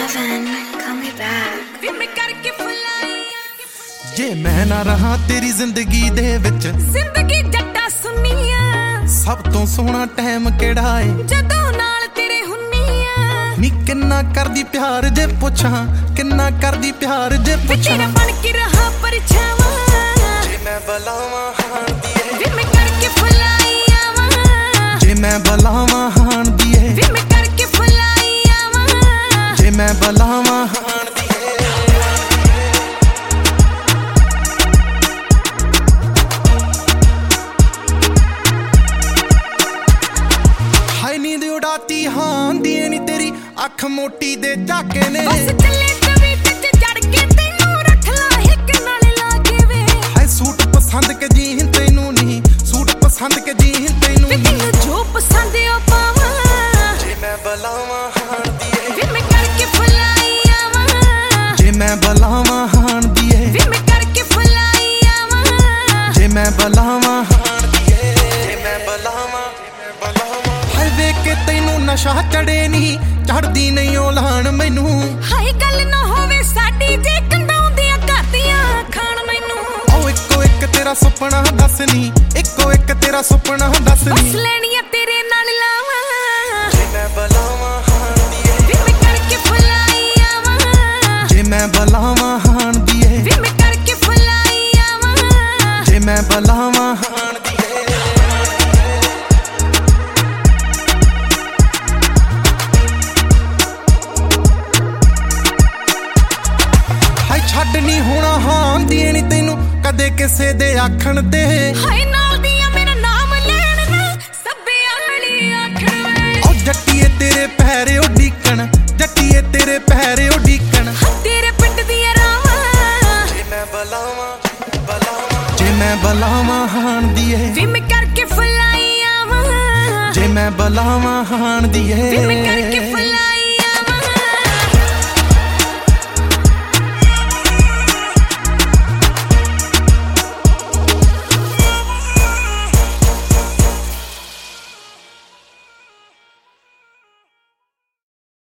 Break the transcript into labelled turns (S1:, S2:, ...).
S1: Kevin, call me back.
S2: ਜੇ ਮੈਂ ਨਾ ਰਹਾ ਤੇਰੀ ਜ਼ਿੰਦਗੀ ਦੇ ਵਿੱਚ,
S3: ਜ਼ਿੰਦਗੀ ਜੱਟਾ ਸੁਨੀਆਂ,
S2: ਸਭ ਤੋਂ ਸੋਹਣਾ ਟਾਈਮ ਕਿਹੜਾ ਏ
S3: ਜਦੋਂ ਨਾਲ ਤੇਰੇ ਹੁੰਨੀਆਂ।
S2: ਨੀ ਕਿੰਨਾ ਕਰਦੀ ਪਿਆਰ ਜੇ ਪੁੱਛਾਂ, ਕਿੰਨਾ ਕਰਦੀ ਪਿਆਰ ਜੇ ਪੁੱਛਾਂ,
S3: ਤੇਰਾ ਬਣ ਕੇ ਰਹਾ ਪਰਛਾਵਾਂ।
S2: ਜੇ ਮੈਂ ਬੁਲਾਵਾਂ ਹਾਣ ਦੀਏ,
S3: ਵੇ ਮੈਂ ਕਰਕੇ ਫੁਲਾਈ ਆਵਾਂ।
S2: ਜੇ ਮੈਂ ਬੁਲਾਵਾਂ ਹਾਣ ਦੀਏ,
S3: ਵੇ ਮੈਂ ਕਰਕੇ ਫੁਲਾਈ ਆਵਾਂ।
S2: ਜੇ ਮੈਂ ਬੁਲਾਵਾਂ ਹਾਣ ਦੀਏ। ਹਾਈ ਨੀਂਦ ਉਡਾਤੀ ਹਾਂ ਦੀ ਨੀ ਤੇਰੀ ਅੱਖ ਮੋਟੀ ਦੇ ਝਾਕੇ ਨੇ।
S3: ਬਸ ਚੱਲੇ ਤਵੀਤ ਚ ਜੜ ਕੇ ਤੈਨੂੰ ਰੱਖ ਲਾ ਹਿੱਕ ਨਾਲ ਲਾ ਕੇ ਵੇ।
S2: ਹਾਏ ਸੂਟ ਪਸੰਦ ਕੇ ਜੀਨ ਤੈਨੂੰ ਨਹੀਂ, ਸੂਟ ਪਸੰਦ ਕੇ ਜੀਨ ਤੈਨੂੰ
S3: ਵੇ
S2: ਨਹੀਂ।
S3: ਤੈਨੂੰ ਜੋ ਪਸੰਦ ਆ ਪਾਵਾਂ।
S2: ਜੇ ਮੈਂ ਬੁਲਾਵਾਂ ਹਾਣ ਦੀਏ,
S3: ਵੇ ਮੈਂ ਕਰਕੇ ਫੁਲਾਈ ਆਵਾਂ।
S2: ਜੇ ਮੈਂ ਬੁਲਾਵਾਂ ਹਾਣ ਦੀਏ,
S3: ਵੇ ਮੈਂ ਕਰਕੇ ਫੁਲਾਈ ਆਵਾਂ।
S2: ਜੇ ਮੈਂ ਬੁਲਾਵਾਂ ਹਾਣ ਦੀਏ, ਜੇ ਮੈਂ ਬੁਲਾਵਾਂ। ਹਾਏ ਵੇਖ ਕੇ ਤੈਨੂੰ ਨਸ਼ਾ ਚੜੇ ਨਹੀਂ, ਚੜਦੀ ਨਹੀਂ ਉਹ ਲਾਣ ਮੈਨੂੰ।
S3: ਹਾਏ ਗੱਲ ਨਾ ਹੋਵੇ ਸਾਡੀ ਜੇ ਕੰਡਾਉਂਦੀਆਂ ਕਰਦੀਆਂ ਖਾਣ ਮੈਨੂੰ।
S2: ਉਹ ਇੱਕੋ ਇੱਕ ਤੇਰਾ ਸੁਪਨਾ ਦੱਸ ਨੀ, ਇੱਕੋ ਇੱਕ ਤੇਰਾ ਸੁਪਨਾ ਦੱਸ
S3: ਬਸ
S2: ਨੀ।
S3: ਲੈਣੀਆਂ ਤੇਰੇ ਨਾਲ ਲਾਵਾਂ।
S2: ਜੇ ਮੈਂ ਬੁਲਾਵਾਂ ਹਾਣ ਦੀਏ,
S3: ਵੇ ਮੈਂ ਕਰਕੇ ਫੁਲਾਈ ਆਵਾਂ।
S2: ਜੇ ਮੈਂ ਬੁਲਾਵਾਂ ਹਾਣ ਦੀਏ,
S3: ਵੇ ਮੈਂ ਕਰਕੇ ਫੁਲਾਈ ਆਵਾਂ।
S2: ਜੇ ਮੈਂ ਬੁਲਾਵਾਂ ਹਾਣ ਦੀਏ। ਹਾਏ ਛੱਡ ਨੀ ਹੋਣਾ ਹਾਂ ਦੀ ਨੀ ਤੈਨੂੰ ਕਦੇ ਕਿਸੇ ਦੇ ਆਖਣ ਤੇ।
S3: ਹਾਏ ਨਾਲ ਦੀਆਂ ਮੇਰਾ ਨਾਮ ਲੈਣ ਨਾ ਸੱਬੇ ਆਲੀ ਆਖਣ ਵੇ।
S2: ਉਹ ਜੱਟੀਏ ਤੇਰੇ ਪੈਰੇ ਉਡੀਕਣ, ਜੱਟੀਏ ਤੇਰੇ ਪੈਰੇ ਉਡੀਕਣ।
S3: ਤੇਰੇ ਪਿੰਡ ਦੀਆਂ ਰਾਵਾਂ।
S2: ਜੇ ਮੈਂ ਬੁਲਾਵਾਂ, ਬੁਲਾਵਾਂ, ਜੇ ਮੈਂ ਬੁਲਾਵਾਂ ਹਾਣ ਦੀਏ,
S3: ਵੇ ਮੈਂ ਕਰਕੇ ਫੁਲਾਈ ਆਵਾਂ।
S2: ਜੇ ਮੈਂ ਬੁਲਾਵਾਂ ਹਾਣ ਦੀਏ।
S3: ਵੇ ਮੈਂ